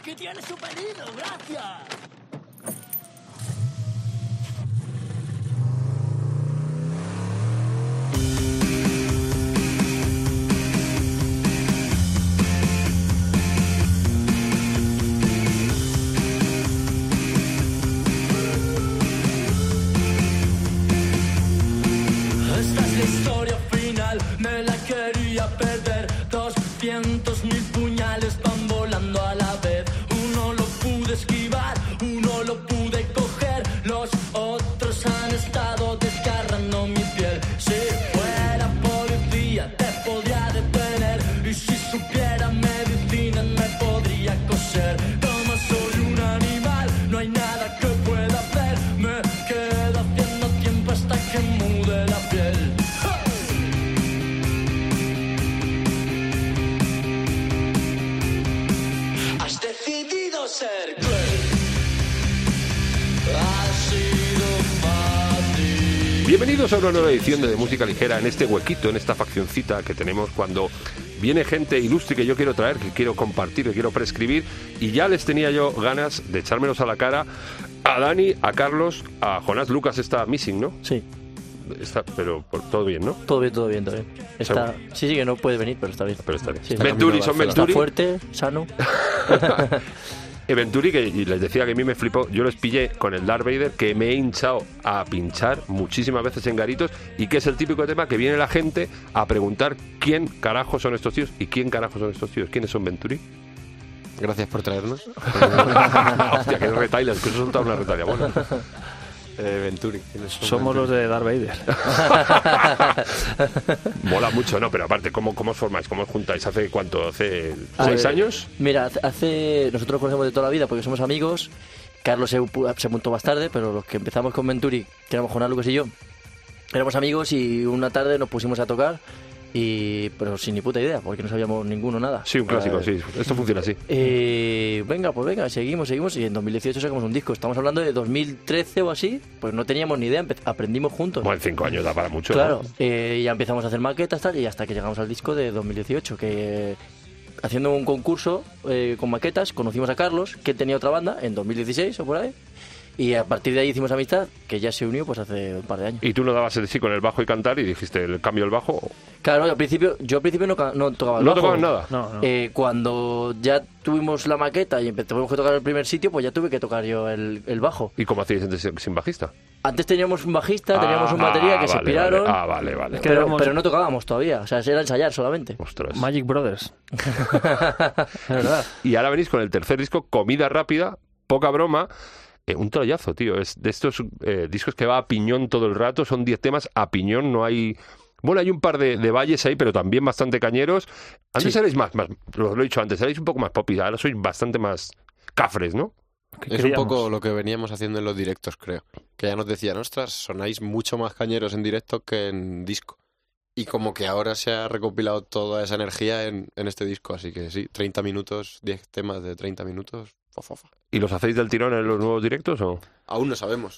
¡Aquí tienes su pedido! ¡Gracias! Esta es la historia final, me la quería perder. 200.000 puñales van volando a la vez. Uno lo pude esquivar, uno lo pude coger. Los otros han estado desgarrando mi piel. Si fuera policía te podría detener. Y si supiera medicina me podría coser. Como soy un animal, no hay nada que pueda hacer. Me quedo haciendo tiempo hasta que mude la piel. Has decidido ser cruel. Ha sido fácil. Bienvenidos a una nueva edición de Música Ligera, en este huequito, en esta faccioncita que tenemos cuando viene gente ilustre que yo quiero traer, que quiero compartir, que quiero prescribir, y ya les tenía yo ganas de echármelos a la cara a Dani, a Carlos, a Jonás. Lucas está missing, ¿no? Sí, Está, pero todo bien, ¿no? todo bien, todo bien, todo bien. Está, sí, que no puede venir, pero está bien. Pero está bien. Sí, Venturi, son está Venturi. fuerte, sano. Venturi, que y les decía que a mí me flipó, yo les pillé con el Darth Vader, que me he hinchado a pinchar muchísimas veces en garitos, y que es el típico tema que viene la gente a preguntar quién carajo son estos tíos y quién carajo son estos tíos. ¿Quiénes son Venturi? Gracias por traernos. Hostia, que retailer, que eso es una retaila. Bueno, Venturi. Somos los de Darth Vader. mola mucho, ¿no? Pero aparte, ¿cómo os formáis? ¿Cómo os juntáis? ¿Hace cuánto? ¿Hace A 6 ver, años? Mira, nosotros nos conocemos de toda la vida porque somos amigos. Carlos se montó más tarde, pero los que empezamos con Venturi, que éramos Jonás, Lucas y yo, éramos amigos y una tarde nos pusimos a tocar, pero sin ni puta idea, porque no sabíamos ninguno nada. Sí, un clásico, sí. Esto funciona así. Venga, seguimos, y en 2018 sacamos un disco. Estamos hablando de 2013 o así, pues no teníamos ni idea, aprendimos juntos. Bueno, en 5 años da para mucho, Claro, ¿no? ya empezamos a hacer maquetas tal, y hasta que llegamos al disco de 2018, que haciendo un concurso con maquetas conocimos a Carlos, que tenía otra banda en 2016 o por ahí, y a partir de ahí hicimos amistad, que ya se unió pues hace un par de años. Y tú no dabas el sí con el bajo y cantar y dijiste el cambio del bajo. Claro, yo al principio no tocaba el ¿No bajo. tocaban nada? No. Cuando ya tuvimos la maqueta y tuvimos que tocar el primer sitio, pues ya tuve que tocar yo el bajo. ¿Y cómo hacíais antes sin bajista? Antes teníamos un bajista, teníamos un batería que se vale, piraron, vale. Es que pero, éramos- pero no tocábamos todavía, o sea, era ensayar solamente. Ostras. Magic Brothers. Es verdad. Y ahora venís con el tercer disco, Comida Rápida, poca broma. Un trollazo, tío. Es de estos discos que va a piñón todo el rato. Son 10 temas a piñón. No hay... Bueno, hay un par de valles ahí, pero también bastante cañeros. Antes Sí. erais más, lo he dicho antes, erais un poco más popis. Ahora sois bastante más cafres, ¿no? ¿Qué Es un queríamos? poco lo que veníamos haciendo en los directos, creo. Que ya nos decían, ostras, sonáis mucho más cañeros en directo que en disco. Y como que ahora se ha recopilado toda esa energía en este disco. Así que sí, 30 minutos, 10 temas de 30 minutos. Fa. ¿Y los hacéis del tirón en los nuevos directos o...? Aún no sabemos.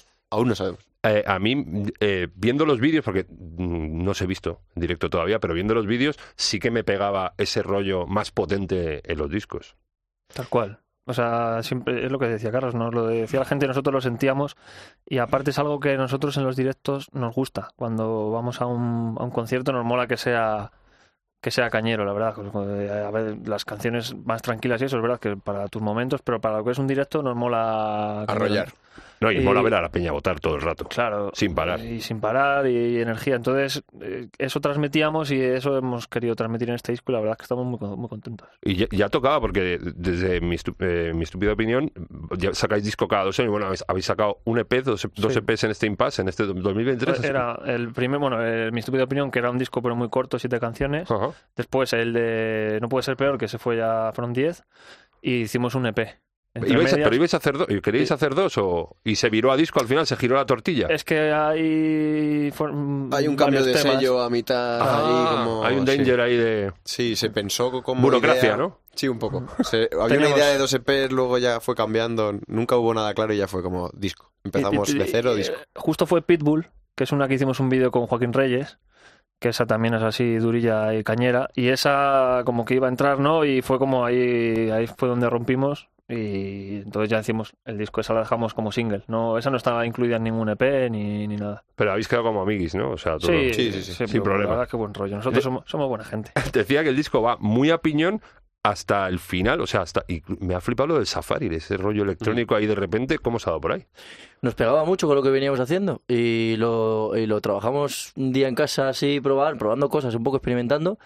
A mí, viendo los vídeos, porque no os he visto en directo todavía, pero viendo los vídeos sí que me pegaba ese rollo más potente en los discos. Tal cual. O sea, siempre es lo que decía Carlos, nos lo decía la gente, nosotros lo sentíamos, y aparte es algo que nosotros en los directos nos gusta. Cuando vamos a un concierto nos mola que sea cañero, la verdad. A ver, las canciones más tranquilas y eso es verdad que para tus momentos, pero para lo que es un directo nos mola Arrollar. No, y Y- mola ver a la peña votar todo el rato. Claro. Sin parar. Y sin parar, y energía. Entonces, eso transmitíamos y eso hemos querido transmitir en este disco, y la verdad es que estamos muy contentos. Y ya tocaba, porque desde mi estúpida opinión, ya sacáis disco cada 2 años. Bueno, habéis sacado un EP, dos Sí. EPs en este impasse, en este 2023. Era el primer, mi estúpida opinión, que era un disco pero muy corto, 7 canciones. Ajá. Después el de No puede ser peor, que se fue ya, fueron 10. Y hicimos un EP. Entre medias, ¿Pero ibais a hacer dos? ¿Queríais Sí. hacer dos? ¿Y se viró a disco al final? ¿Se giró la tortilla? es que hay Hay un cambio varios de temas. sello a mitad. ahí como, hay un sí. danger ahí de... Sí, se pensó como Burocracia, idea. ¿no? Sí, un poco. Había una Teníamos- idea de 2 EPs, luego ya fue cambiando. Nunca hubo nada claro y ya fue como disco. Empezamos de cero, disco. Justo fue Pitbull, que es una que hicimos un vídeo con Joaquín Reyes, que esa también es así durilla y cañera, y esa como que iba a entrar, ¿no? Y fue como ahí fue donde rompimos, y entonces ya decimos, el disco esa la dejamos como single. No, esa no estaba incluida en ningún EP ni nada. Pero habéis quedado como amiguis, ¿no? O sea, todo... Sí, sin problema. La verdad, qué buen rollo. Nosotros somos buena gente. Te decía que el disco va muy a piñón hasta el final, o sea, y me ha flipado lo del Safari, ese rollo electrónico ahí de repente. ¿Cómo se ha dado por ahí? Nos pegaba mucho con lo que veníamos haciendo y lo trabajamos un día en casa así, probando cosas, un poco experimentando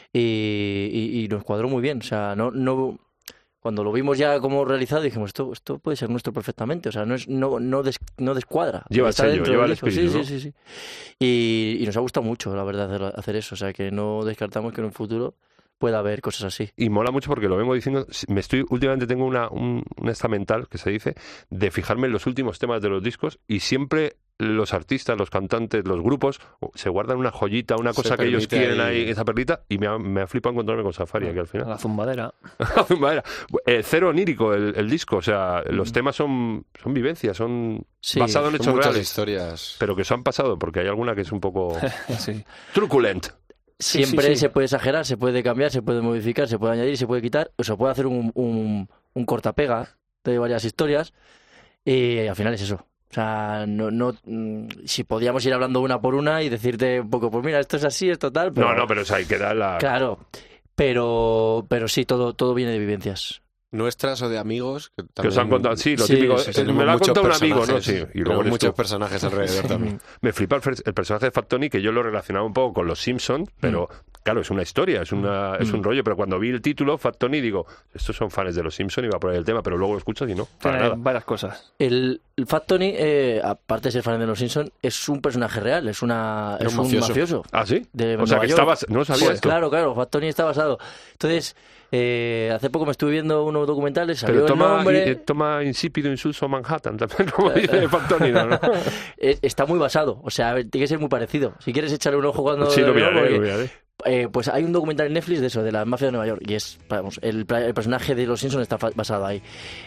y nos cuadró muy bien. O sea, no cuando lo vimos ya como realizado dijimos, esto puede ser nuestro perfectamente. O sea, no descuadra. Lleva el Está sello, dentro lleva del el disco. espíritu, ¿no? Sí. Y nos ha gustado mucho, la verdad, hacer eso. O sea, que no descartamos que en un futuro pueda haber cosas así. Y mola mucho porque lo vengo diciendo, últimamente tengo una esta mental, que se dice, de fijarme en los últimos temas de los discos y siempre los artistas, los cantantes, los grupos se guardan una joyita, una cosa que ellos quieren ahí, esa perlita, y me ha flipado encontrarme con Safari aquí al final. La zumbadera. La zumbadera. Cero onírico el disco, o sea, los temas son vivencias, son basados en hechos muchas reales. Historias. Pero que se han pasado, porque hay alguna que es un poco Sí. truculent. Siempre se puede exagerar, se puede cambiar, se puede modificar, se puede añadir, se puede quitar, o se puede hacer un cortapega de varias historias y al final es eso. O sea, si podíamos ir hablando una por una y decirte un poco, pues mira, esto es así, esto tal, pero... No, pero o sea, ahí queda la... Claro, pero sí, todo viene de vivencias. Nuestras o de amigos que, que os han contado, sí, lo Sí, típico, sí, me lo ha contado un amigo, ¿no? Sí, y luego muchos tú. personajes alrededor también. Me flipa el personaje de Fat Tony, que yo lo relacionaba un poco con los Simpsons, pero claro, es una historia, es un rollo, pero cuando vi el título, Fat Tony, digo, estos son fans de los Simpsons, iba por ahí el tema, pero luego lo escuchas y no, para Tiene nada. varias cosas. El Fat Tony, aparte de ser fan de los Simpsons, es un personaje real, es un mafioso. ¿Ah, sí? De O sea, Nueva que York. no lo sabía Pues esto. claro, Fat Tony está basado. Entonces, hace poco me estuve viendo unos documentales, salió Pero el nombre... toma insípido insulso Manhattan, también, como dice Fat Tony, ¿no? Está muy basado, o sea, tiene que ser muy parecido. Si quieres echarle un ojo cuando... Sí, lo miraré, porque, lo miraré. pues hay un documental en Netflix de eso, de la mafia de Nueva York, y es, vamos, el personaje de los Simpsons está basado ahí.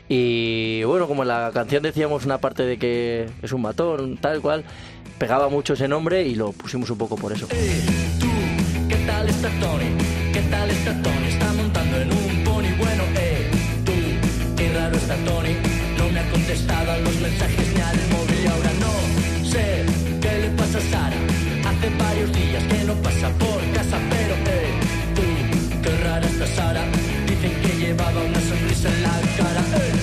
Y bueno, como en la canción decíamos una parte de que es un matón, tal cual, pegaba mucho ese nombre y lo pusimos un poco por eso. Tú, ¿qué tal está Tony? ¿Qué tal está Tony? Está montando en un pony. Bueno, tú, qué raro está Tony. No me ha contestado a los mensajes ni al móvil y ahora no sé qué le pasa a Sara. Hace varios días que no pasa por casa, pero tú, qué rara está Sara. Dicen que llevaba una sonrisa en la cara.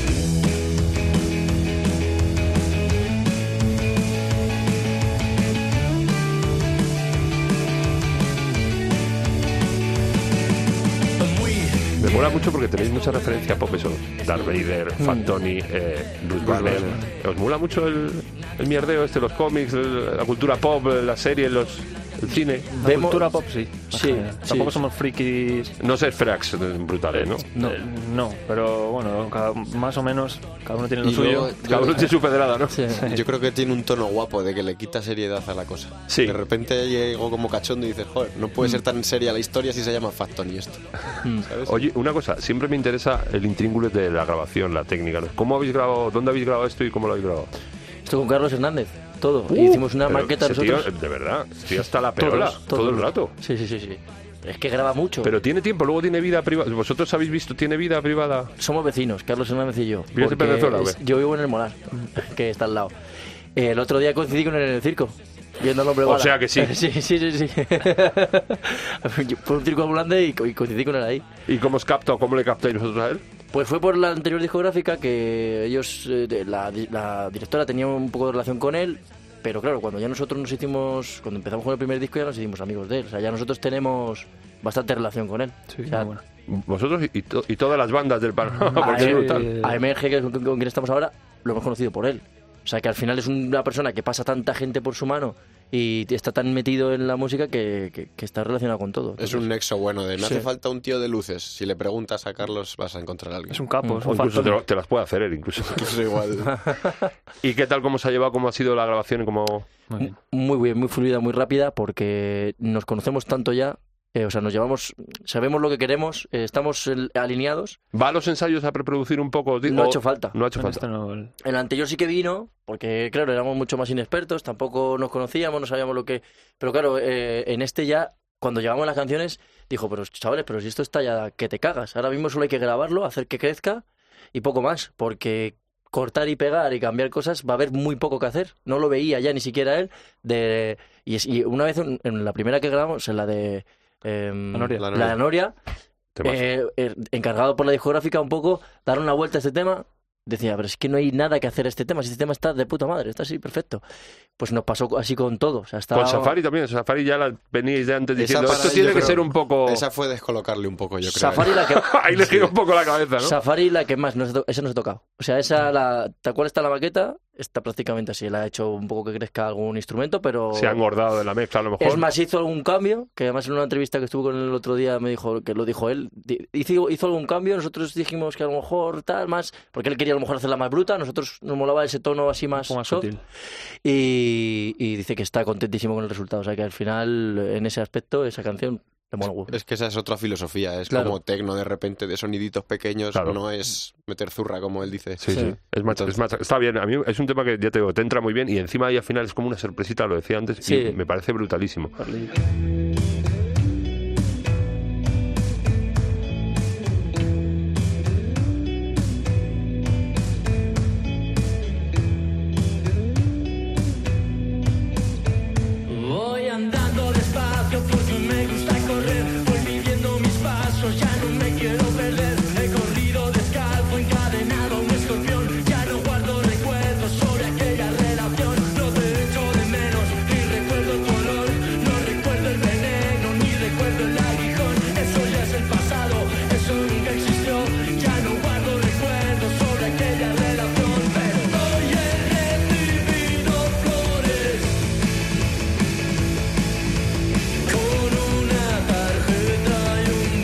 Me mola mucho porque tenéis mucha referencia pop, eso. Darth Vader, Fat Tony, Bruce Banner. ¿Os mola mucho el mierdeo los cómics, la cultura pop, la serie, el cine? La cultura pop, sí. Sí, Tampoco sí. somos frikis. No ser frags brutales, ¿no? No, pero bueno, más o menos, cada uno tiene lo Y suyo. luego, Cada uno tiene su pedrada, ¿no? Sí. yo creo que tiene un tono guapo de que le quita seriedad a la cosa. Sí. De repente llego como cachondo y dices, joder, no puede ser tan seria la historia si se llama Fat Tony esto. ¿Sabes? Oye, una cosa, siempre me interesa el intríngulis de la grabación, la técnica, ¿no? ¿Cómo habéis grabado, dónde habéis grabado esto y cómo lo habéis grabado? Esto con Carlos Hernández, todo. Hicimos una Pero maqueta ese nosotros. tío, de verdad, tío hasta la perola, Todos. todo el rato. Sí. Es que graba mucho. Pero tiene tiempo, luego tiene vida privada. ¿Vosotros habéis visto, tiene vida privada? Somos vecinos, Carlos Hernández y yo. ¿Vives en porque Venezuela o qué? yo vivo en el Molar, que está al lado. El otro día coincidí con él en el circo, viendo al hombre bala. O sea que sí. sí. Fue un circo ambulante y coincidí con él ahí. ¿Y cómo os capta o cómo le captáis vosotros a él? Pues fue por la anterior discográfica que ellos, la directora tenía un poco de relación con él, pero claro, cuando cuando empezamos con el primer disco ya nos hicimos amigos de él. O sea, ya nosotros tenemos bastante relación con él. Sí, O sea, muy bueno. Vosotros y todas las bandas del panorama, porque es brutal. a MG, que es con quien estamos ahora, lo hemos conocido por él. O sea, que al final es una persona que pasa tanta gente por su mano y está tan metido en la música que está relacionado con todo. Es un nexo bueno de me Sí. hace falta un tío de luces. Si le preguntas a Carlos vas a encontrar a alguien. Es un capo, es O un incluso factor. te las puede hacer él, incluso. Incluso igual. ¿Y qué tal, cómo se ha llevado, cómo ha sido la grabación? ¿Cómo... Muy bien. Muy bien, muy fluida, muy rápida, porque nos conocemos tanto ya, o sea, nos llevamos, sabemos lo que queremos, estamos alineados. ¿Va a los ensayos a preproducir un poco? No ha hecho falta. No ha hecho En falta. este no- En el anterior sí que vino, porque claro, éramos mucho más inexpertos, tampoco nos conocíamos, no sabíamos lo que... Pero claro, en este ya, cuando llevamos las canciones, dijo, pero chavales, pero si esto está ya que te cagas, ahora mismo solo hay que grabarlo, hacer que crezca y poco más, porque cortar y pegar y cambiar cosas va a haber muy poco que hacer. No lo veía ya ni siquiera él. Y una vez en la primera que grabamos, en la de la Noria, encargado por la discográfica un poco, dar una vuelta a este tema. Decía, pero es que no hay nada que hacer a este tema, si este tema está de puta madre, está así perfecto. Pues nos pasó así con todo. O sea, Con Safari también, Safari ya la veníais de antes diciendo, esto tiene que ser un poco... Esa fue descolocarle un poco, yo creo. Safari la que... Ahí le giró un poco la cabeza, ¿no? Safari la que más, esa no se ha tocado. O sea, tal cual está la maqueta, está prácticamente así. La ha hecho un poco que crezca algún instrumento, pero... Se ha engordado de la mezcla, a lo mejor. Es más, hizo algún cambio, que además en una entrevista que estuvo con él el otro día me dijo, que lo dijo él, hizo algún cambio, nosotros dijimos que a lo mejor tal, más, porque él quería a lo mejor hacerla más bruta, nosotros nos molaba ese tono así más soft, sutil. Y dice que está contentísimo con el resultado, o sea que al final, en ese aspecto, esa canción le mola mucho. Es que esa es otra filosofía, es como tecno de repente, de soniditos pequeños, no es meter zurra, como él dice. Sí. Es más, está bien, a mí es un tema que, ya te digo, te entra muy bien y encima ahí al final es como una sorpresita, lo decía antes, y me parece brutalísimo. Voy andando despacio porque me gusta correr. Voy midiendo mis pasos, ya no me quiero perder. He corrido descalzo, encadenado a un escorpión. Ya no guardo recuerdos sobre aquella relación. No te echo de menos, ni recuerdo tu olor. No recuerdo el veneno, ni recuerdo el aguijón. Eso ya es el pasado, eso nunca existió. Ya no guardo recuerdos sobre aquella relación. Pero hoy he recibido flores con una tarjeta y un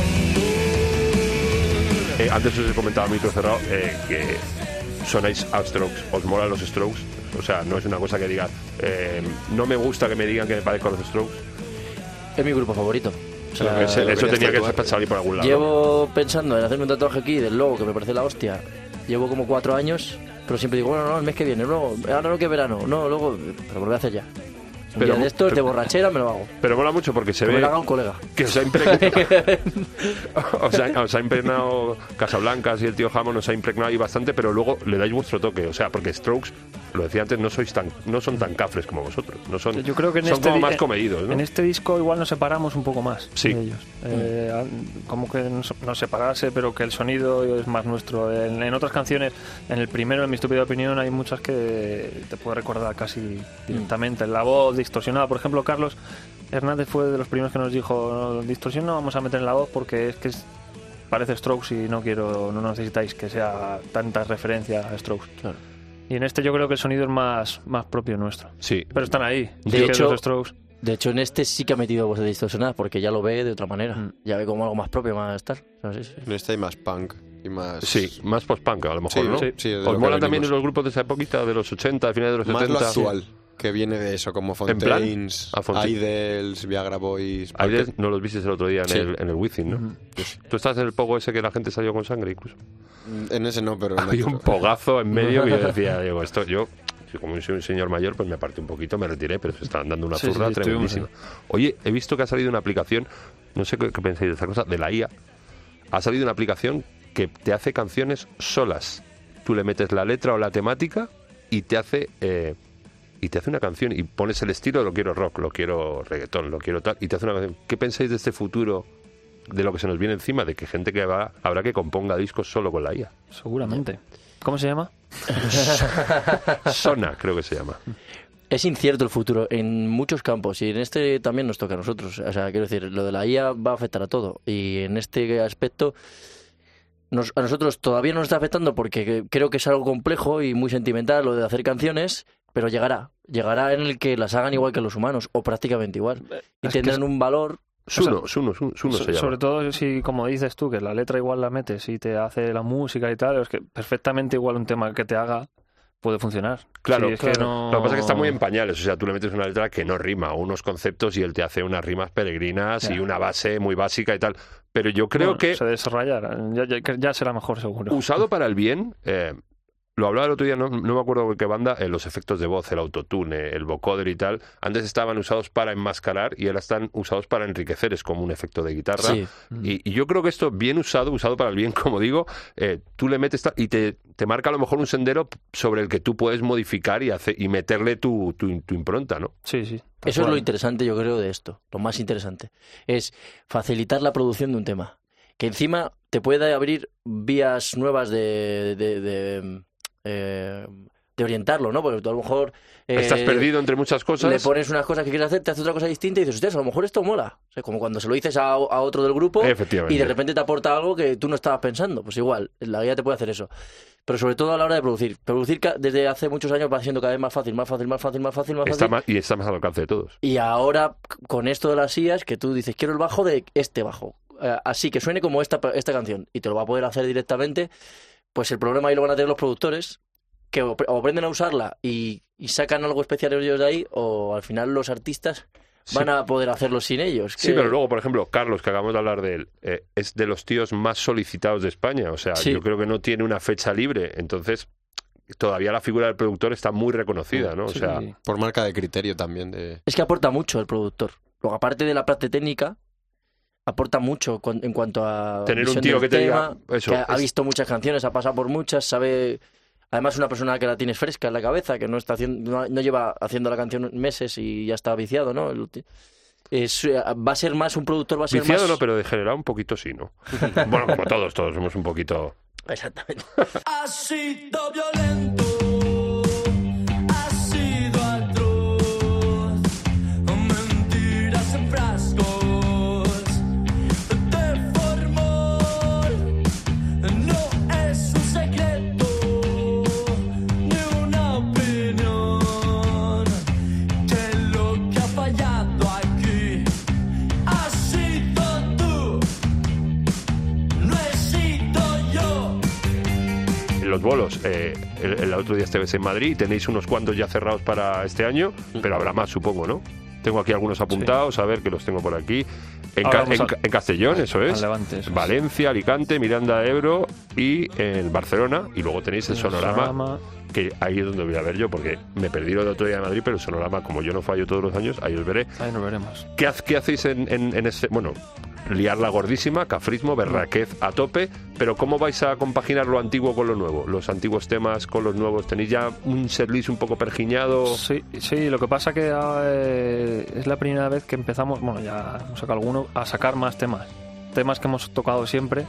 bombón. Antes os he comentado a micro cerrado que sonáis a Strokes, os molan los Strokes, o sea, no es una cosa que diga no me gusta que me digan que me parezco a los Strokes. Es mi grupo favorito. O sea, eso tenía que salir por algún lado. Llevo pensando en hacerme un tatuaje aquí del logo, que me parece la hostia. Llevo como 4 años, pero siempre digo, bueno, no, el mes que viene, luego, ahora no, que verano, no, luego, pero lo voy a hacer ya. Un día de estos, de borrachera, me lo hago. Pero mola mucho porque se Que ve me lo haga un colega. que os ha impregnado os ha impregnado Casablancas y el tío Hammond, os ha impregnado ahí bastante, pero luego le dais vuestro toque, o sea, porque Strokes, lo decía antes, no son tan cafres como vosotros, no son, Yo creo que son como más comedidos, ¿no? En este disco igual nos separamos un poco más Sí. de ellos. Como que nos separase, pero que el sonido es más nuestro. En otras canciones, en el primero, en mi estúpida opinión, hay muchas que te puedo recordar casi directamente. La voz distorsionada, por ejemplo, Carlos Hernández fue de los primeros que nos dijo, no, distorsión no vamos a meter en la voz porque es que parece Strokes y no necesitáis que sea tanta referencia a Strokes. Claro. Y en este yo creo que el sonido es más propio nuestro. Sí. Pero están ahí. De hecho, los Strokes. De hecho, en este sí que ha metido voz de distorsionada, porque ya lo ve de otra manera. Ya ve como algo más propio, más tal. ¿Sabes? En este hay más punk y más... Sí, más post-punk a lo mejor, Sí, ¿no? sí, de ¿Os lo que mola también venimos. los grupos de esa época, de los 80, finales de los Más 70? lo actual, que viene de eso, como ¿En plan? Fontaines, A Fontaine. Idols, Viagra Boys... Ayer no los viste el otro día Sí. en el Wizzing, ¿no? Tú estás en el pogo ese que la gente salió con sangre incluso. En ese no, pero... en Había un otro. pogazo en medio que yo decía, digo, esto yo, como soy un señor mayor, pues me aparté un poquito, me retiré, pero se estaban dando una Sí, zurra sí, tremendísima. Oye, he visto que ha salido una aplicación, no sé qué pensáis de esta cosa, de la IA. Ha salido una aplicación que te hace canciones solas. Tú le metes la letra o la temática y te hace una canción y pones el estilo, lo quiero rock, lo quiero reggaetón, lo quiero tal, y te hace una canción. ¿Qué pensáis de este futuro, de lo que se nos viene encima, de que gente que habrá que componga discos solo con la IA? Seguramente. ¿Cómo se llama? Sona, creo que se llama. Es incierto el futuro en muchos campos y en este también nos toca a nosotros. O sea, quiero decir, lo de la IA va a afectar a todo y en este aspecto a nosotros todavía no nos está afectando porque creo que es algo complejo y muy sentimental lo de hacer canciones, pero llegará en el que las hagan igual que los humanos o prácticamente igual y Es que tendrán un valor. Suno se llama. Sobre todo si, como dices tú, que la letra igual la metes y te hace la música y tal, es que perfectamente igual un tema que te haga puede funcionar. Claro, Sí, es que no... Lo que pasa es que está muy en pañales, o sea, tú le metes una letra que no rima, o unos conceptos y él te hace unas rimas peregrinas y una base muy básica y tal. Pero yo creo Bueno, que se desarrollará, ya será mejor seguro. usado para el bien, lo hablaba el otro día, no me acuerdo de qué banda, los efectos de voz, el autotune, el vocoder y tal, antes estaban usados para enmascarar y ahora están usados para enriquecer, es como un efecto de guitarra. Sí. Y yo creo que esto, bien usado para el bien, como digo, tú le metes y te marca a lo mejor un sendero sobre el que tú puedes modificar y meterle tu impronta, ¿no? Sí, sí. Eso es lo interesante, yo creo, de esto. Lo más interesante es facilitar la producción de un tema. Que encima te puede abrir vías nuevas de orientarlo, ¿no? Porque tú a lo mejor... Estás perdido entre muchas cosas. Le pones unas cosas que quieres hacer, te hace otra cosa distinta y dices, hostia, a lo mejor esto mola. O sea, como cuando se lo dices a otro del grupo Efectivamente. y de repente te aporta algo que tú no estabas pensando. Pues igual, la guía te puede hacer eso. Pero sobre todo a la hora de producir. Producir desde hace muchos años va siendo cada vez más fácil. Está más al alcance de todos. Y ahora, con esto de las IAs, que tú dices, quiero el bajo de este bajo. Así que suene como esta canción. Y te lo va a poder hacer directamente. Pues el problema ahí lo van a tener los productores, que o aprenden a usarla y sacan algo especial ellos de ahí, o al final los artistas van a poder hacerlo sin ellos. Sí, pero luego, por ejemplo, Carlos, que acabamos de hablar de él, es de los tíos más solicitados de España. O sea, yo creo que no tiene una fecha libre. Entonces, todavía la figura del productor está muy reconocida, ¿no? O sea, por marca de criterio también. Es que aporta mucho el productor. Luego, aparte de la parte técnica, aporta mucho en cuanto a tener un tío que te diga eso, que ha visto muchas canciones, ha pasado por muchas, sabe. Además, una persona que la tienes fresca en la cabeza, que no está haciendo, no lleva haciendo la canción meses y ya está viciado, ¿no? Va a ser más un productor, va a ser viciado más... no, pero degenerado un poquito sí, ¿no? Bueno, como todos somos un poquito... Exactamente. Ha sido violento, ha sido atroz, mentiras en frascos de formol, no es un secreto ni una opinión, que lo que ha fallado aquí ha sido tú, no he sido yo. Los bolos, el otro día estabais en Madrid, tenéis unos cuantos ya cerrados para este año, pero habrá más, supongo, ¿no? Tengo aquí algunos apuntados, a ver, que los tengo por aquí. En Castellón, eso es. Levante, eso Valencia, Alicante, Miranda de Ebro y en Barcelona. Y luego tenéis el Sonorama, que ahí es donde voy a ver yo, porque me perdí lo del otro día de Madrid, pero el Sonorama, como yo no fallo todos los años, ahí os veré. Ahí nos veremos. ¿Qué hacéis en ese...? Bueno, liarla gordísima, cafrismo, berraquez a tope, pero ¿cómo vais a compaginar lo antiguo con lo nuevo? Los antiguos temas con los nuevos. ¿Tenéis ya un setlist un poco pergiñado? Sí, lo que pasa que es la primera vez que empezamos, bueno, ya hemos sacado alguno, a sacar más temas. Temas que hemos tocado siempre,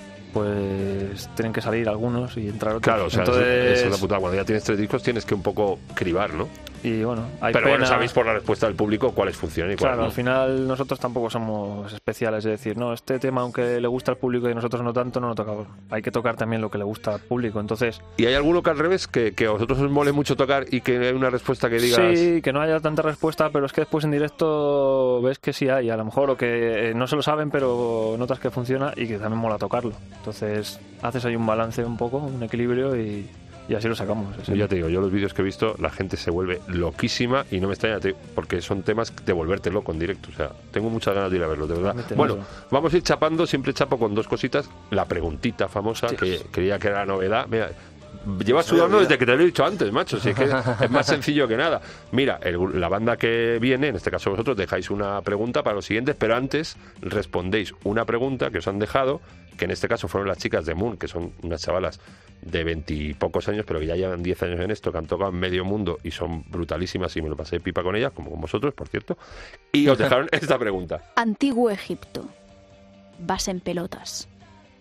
pues tienen que salir algunos y entrar otros. Claro, o sea, entonces... es la putada. Cuando ya tienes 3 discos tienes que un poco cribar, ¿no? Y bueno, hay pero pena... bueno, sabéis por la respuesta del público cuáles funcionan y cuáles Claro, no. al final nosotros tampoco somos especiales, es decir, no, este tema aunque le gusta al público y nosotros no tanto, no lo tocamos. Hay que tocar también lo que le gusta al público, entonces... ¿Y hay alguno que al revés, que a vosotros os mole mucho tocar y que hay una respuesta que digas...? Sí, que no haya tanta respuesta, pero es que después en directo ves que sí hay, a lo mejor, o que no se lo saben, pero notas que funciona y que también mola tocarlo. Entonces haces ahí un balance un poco, un equilibrio y así lo sacamos. Yo ya te digo, yo los vídeos que he visto, la gente se vuelve loquísima y no me extraña, porque son temas de volverte loco en directo. O sea, tengo muchas ganas de ir a verlos, de verdad. Bueno, vamos a ir chapando, siempre chapo con 2 cositas. La preguntita famosa, que creía que era la novedad. Mira, llevas sudando desde que te lo he dicho antes, macho. Si es que es más sencillo que nada. Mira, la banda que viene, en este caso vosotros, dejáis una pregunta para los siguientes, pero antes respondéis una pregunta que os han dejado, que en este caso fueron las chicas de Moon, que son unas chavalas de 20 y pocos años, pero que ya llevan 10 años en esto, que han tocado en medio mundo y son brutalísimas y me lo pasé pipa con ellas, como con vosotros, por cierto. Y os dejaron esta pregunta. Antiguo Egipto. Vas en pelotas.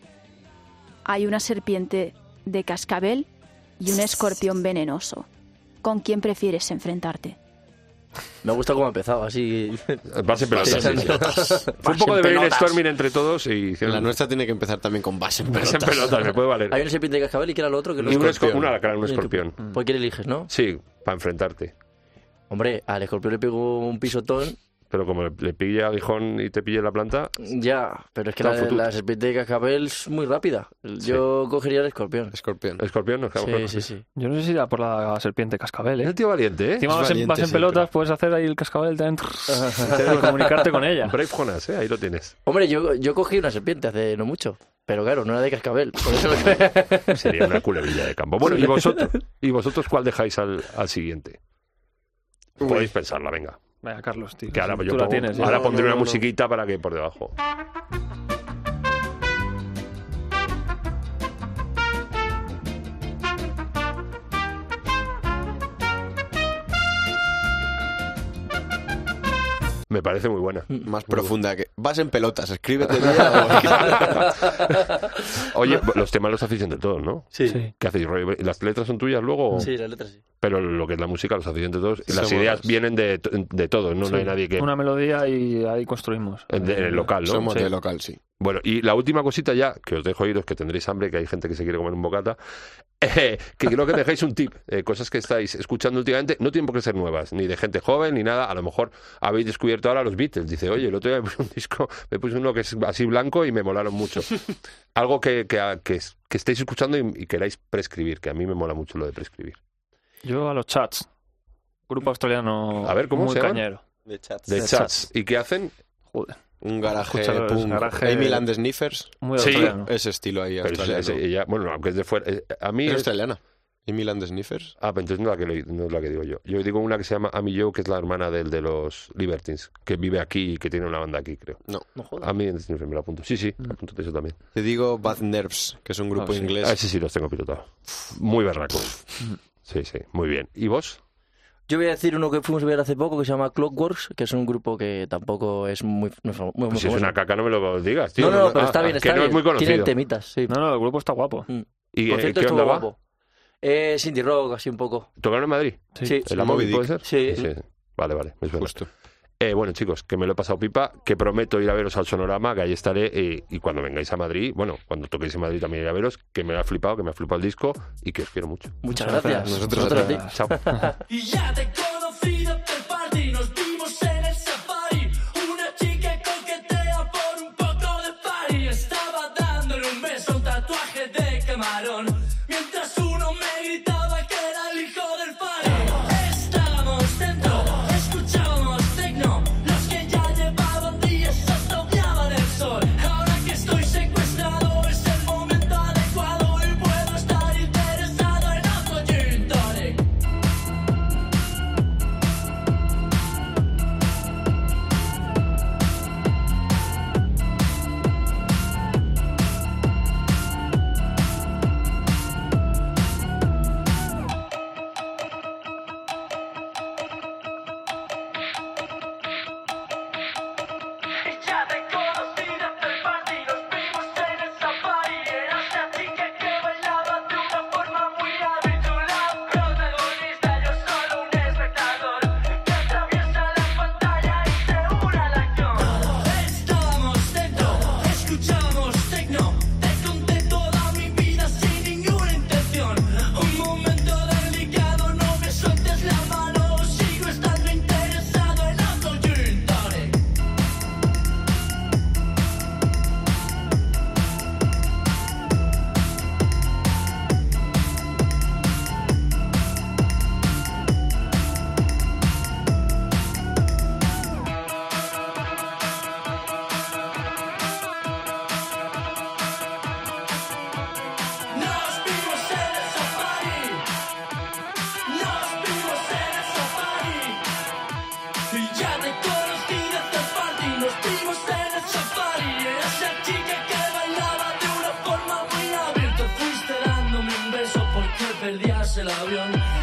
Hay una serpiente de cascabel y un escorpión venenoso. ¿Con quién prefieres enfrentarte? Me gusta cómo ha empezado, así... Vas en pelotas. Sí. Fue un poco de brainstorming entre todos y... La nuestra tiene que empezar también con vas en pelotas. Vas en pelotas, me puede valer. Hay una serpiente de cascabel y que era lo otro que y un escorpión. ¿Por quién eliges, no? Sí, para enfrentarte. Hombre, al escorpión le pego un pisotón. Pero como le pille a aguijón y te pille la planta... Ya, pero es que la serpiente de cascabel es muy rápida. Yo cogería el escorpión. ¿Escorpión? Nos quedamos sí. Yo no sé si irá por la serpiente cascabel, ¿eh? Es el tío valiente, ¿eh? Encima vas en pelotas, puedes hacer ahí el cascabel también y comunicarte con ella. Brave Jonas, ¿eh? Ahí lo tienes. Hombre, yo cogí una serpiente hace no mucho. Pero claro, no era de cascabel. Por eso Sería una culebrilla de campo. Bueno, ¿y vosotros cuál dejáis al siguiente? Podéis pensarla, venga. Venga, Carlos, tío. Que ahora, Tú yo la pongo- tienes, ¿eh? ahora No, pondré no, una no. musiquita para que por debajo. Me parece muy buena. Más profunda que... Vas en pelotas, escríbete ya. Oye, los temas los hacéis entre todos, ¿no? Sí. Sí. ¿Qué hacéis? ¿Las letras son tuyas luego? Sí, las letras sí. Pero lo que es la música los hacéis entre todos. Y las Somos- ideas vienen de todos, ¿no? Sí. No hay nadie que... Una melodía y ahí construimos. En el local, ¿no? Somos Sí. de local, sí. Bueno, y la última cosita ya, que os dejo iros, que tendréis hambre, que hay gente que se quiere comer un bocata, que creo que dejéis un tip, cosas que estáis escuchando últimamente, no tienen por qué ser nuevas, ni de gente joven, ni nada, a lo mejor habéis descubierto ahora los Beatles, dice, oye, el otro día me puse un disco, me puse uno que es así blanco y me molaron mucho. Algo que estéis escuchando y queráis prescribir, que a mí me mola mucho lo de prescribir. Yo a los Chats. Grupo australiano A ver, ¿cómo muy se llaman? cañero. De chats. De De Chats. ¿Y qué hacen? Joder. Un garaje Escúchalo, es punk. garaje- Emil and the Sniffers. Muy Sí. australiano. Ese estilo ahí, Pero australiano. ella, bueno, aunque es de fuera, a mí... Es australiana. Emil and the Sniffers. Ah, pero entonces no es la que digo yo. Yo digo una que se llama Amy Joe, que es la hermana del de los Libertines, que vive aquí y que tiene una banda aquí, creo. No jodas. A mí me lo apunto. Sí, apúntate eso también. Te digo Bad Nerves, que es un grupo sí. inglés. Ah, sí, los tengo pilotados. Muy berracos. Sí, muy bien. ¿Y vos? Yo voy a decir uno que fuimos a ver hace poco que se llama Clockworks, que es un grupo que tampoco es muy muy Pues si es famoso. una caca, no me lo digas, tío. No, pero está bien, que está no bien. es muy conocido. Tienen temitas, sí. No, el grupo está guapo. ¿Y Por cierto, qué estuvo onda va? guapo. Es indie rock, así un poco. ¿Tocaron en Madrid? Sí. ¿En la Moby Moby Dick. puede ser? Sí. Vale, me suena. Justo. Bueno, chicos, que me lo he pasado pipa, que prometo ir a veros al Sonorama, que ahí estaré, y cuando vengáis a Madrid, bueno, cuando toquéis en Madrid también ir a veros, que me ha flipado el disco y que os quiero mucho. Muchas gracias. Nosotros a ti. Chao. Y ya te conocí de party, nos vimos en el safari. Una chica coquetea por un poco de party. Estaba dándole un beso a un tatuaje de camarón, mientras uno me gritaba que era el hijo del faro. Estábamos dentro, escuchábamos tecno. Los que ya llevaban días hasta odiaban el sol. Ahora que estoy secuestrado es el momento adecuado y puedo estar interesado en otro gin tonic. Ya te conocí desde el party, nos vimos en el safari. Eras la chica que bailaba de una forma muy hábil. Tú la protagonista, yo solo un espectador que atraviesa la pantalla y se une a la acción. Estábamos dentro, escuchamos tecno. Te conté toda mi vida sin ninguna intención. Un momento delicado, no me sueltes la mano. Sigo estando interesado en otro gin tonic. Nos vimos en el safari. Nos vimos en el safari. Y ya te conocí desde el party. Nos vimos en el safari. Eras la chica que bailaba de una forma muy hábil. Te fuiste dándome un beso porque perdías el avión.